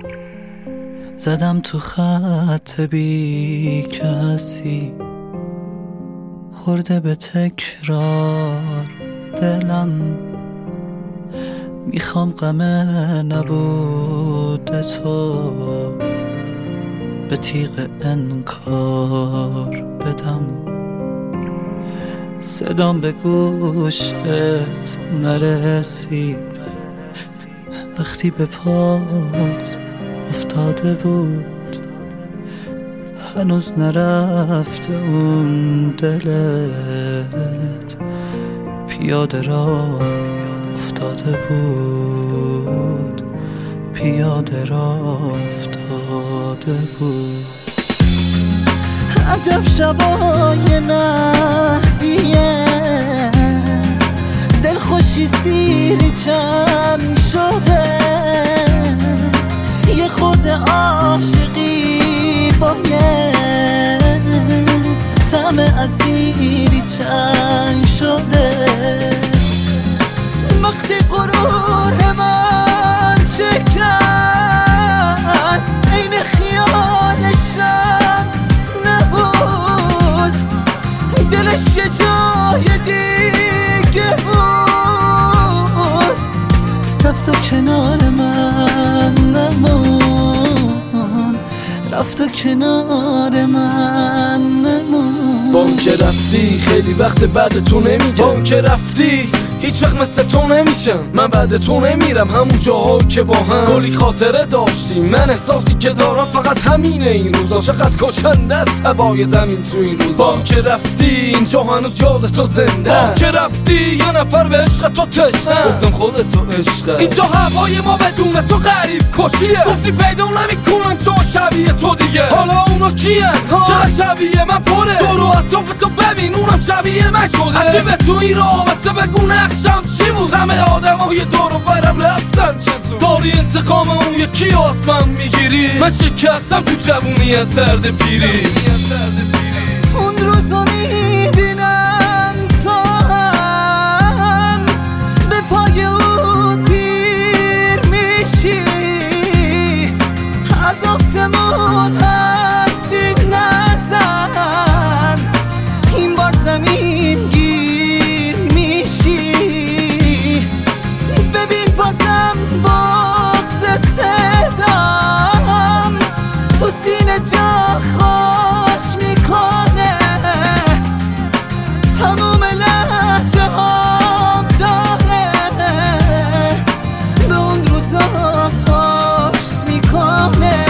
زدم تو خط بی کسی، خورده به تکرار دلم. میخوام غم نبود تو به تیغ انکار بدم. صدام به گوشت نرسید وقتی به پات افتاده بود. هنوز نرفته اون دلت، پیاده را افتاده بود، پیاده را افتاده بود. عجب شبای نحسیه، دلخوشی سیری چند شده، یه خورده عاشقی با یه طعم اسیری چند شده. وقتی غرور من شکست، این خیالشم نبود، دلش یه جای دیگه بود. رفت و کنار من نمون، رفت و کنار من نمون. با اون که رفتی خیلی وقت بعد تو نمیگم، با اون که رفتی هیچ وقت مثل تو نمیشم. من بعد تو نمیرم همون جاهایی که با هم گلی خاطره داشتیم. من احساسی که دارم فقط همینه این روزا، چقدر کشنده است هوای زمین تو این روزا. با اون که رفتی اینجا هنوز یاد تو زنده، با اون که رفتی یه نفر به عشق تو تشنه. گفتم خودتو عشقه، اینجا هوای ما بدون تو غریب کشیه. گفتی پیدا نمیکنم تو شبیه تو دیگه، حالا اونا کیه؟ چقدر شبیه من پره، دور و اطراف تو ببین اونم شبیه من شده. عجیبه تو این رابطه بگو نقشم چی بود؟ همه آدمای دور و برم رفتن چه زود. داری انتقام اون یکی از من میگیری، من شکستم تو جوونی از درد پیری. اون روزا میبینم تو هم به پای اون پیر میشی، از آسمون حرفی نزن، این بار زمین گیر میشی. ببین بازم بغض صدام تو سینه جا خوش میکنه، تموم لحظه هم داره به اون روزا پشت میکنه،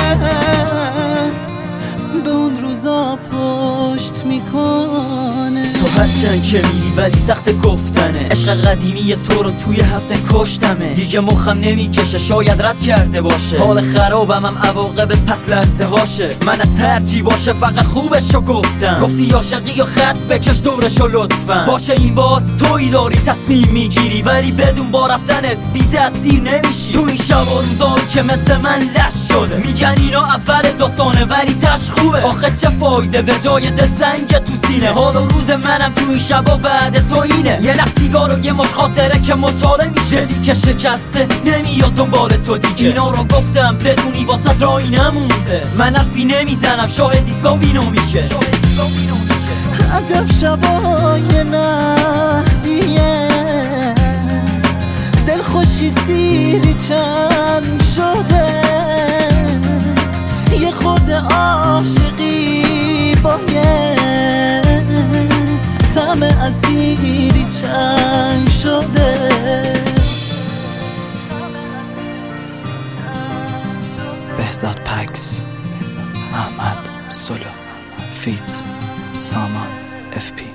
به اون روزا پشت میکنه. تو هرچند که میری ولی سخت گفتنه، عشق قدیمی تو رو توی هفته کشتمه. دیگه مخم نمیکشه شاید رد کرده باشه، حال خرابم هم عواقب پس لرزه هاشه. من از هرچی باشه فقط خوبشو گفتم، گفتی عاشقی یا خط بکش دورشو لطفا. باشه این بار تویی داری تصمیم میگیری، ولی بدون با رفتنت بی تأثیر نمیشی. تو این شب و روزایی که مثل من لش شده، میگن اینا اول داستانه ولی تش خوبه. آخه چه فایده به جای دل زنگ تو سینه، حال و روز منم تو این شبا بعد تو اینه. یه نخ سیگار و یه مش خاطره که مچاله میشه، دلی که شکسته نمیاد دنبال تو دیگه. اینا رو گفتم بدونی واسط رایی نمونده، من حرفی نمیزنم شاید ایسلامی نمیگه. عجب شبای نحسیه، دلخوشی سیری چند شده، یه خورده عاشقی با یه طعم اسیری چند شده. بهزاد پکس، احمد سلو، فیت، سامان، FP.